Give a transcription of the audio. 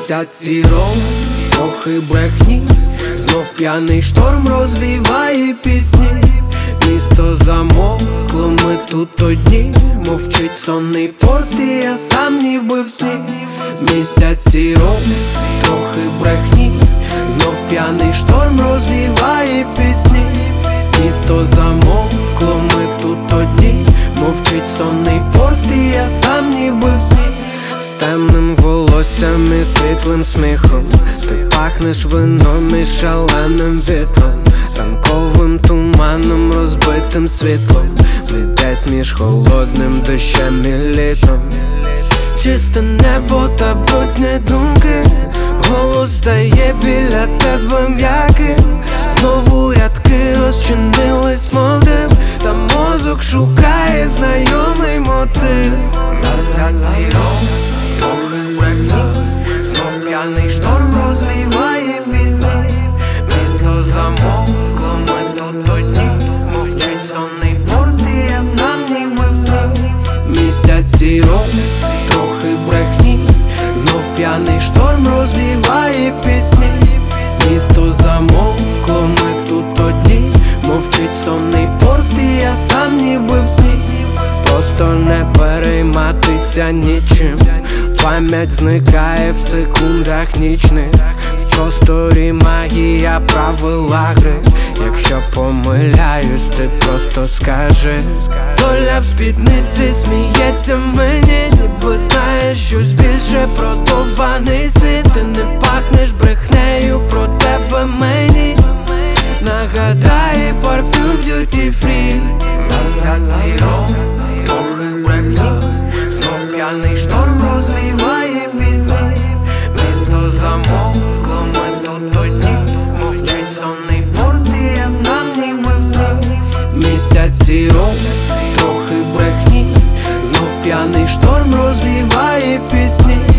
Місяці ром, трохи брехні, знов п'яний шторм розвіває пісні. Місто замовкло, ми тут одні, мовчить сонний порт, і я сам ніби в сні. Місяці ром, трохи брехні, знов п'яний шторм розвіває пісні. Місто замовкло, ми тут одні, мовчить сонний порт, і я сам ніби в сні. З темним волоссям і світлим сміхом ти пахнеш вином і шаленим вітром, ранковим туманом, розбитим світлом. Ми десь між холодним дощем і літом. Чисте небо та будні думки, голос стає біля тебе м'яким. Знову рядки розчинились, мов дим, та мозок шукає знайомий мотив. Знов п'яний шторм розвіває пісні. Місто замовкло, ми тут одні, мовчить сонний порт, і я сам ніби в сні. Місяці ром, трохи брехні, знов п'яний шторм розвіває пісні. Місто замовкло, ми тут одні, мовчить сонний порт, і я сам ніби в сні. Просто не перейматися нічим, пам'ять зникає в секундах нічних. В просторі магія, правила гри. Якщо помиляюсь, ти просто скажи. Доля в спідниці сміється мені, ніби знаєш щось більше про довбаний світ. Ти не пахнеш брехнею, про тебе мені нагадає парфюм в duty free. Знов п'яний шторм розвіває пісні. Місто замовкло, ми тут одні, мовчить сонний порт, і я сам ніби в сні. Місяці ром, трохи брехні, знов п'яний шторм розвіває пісні.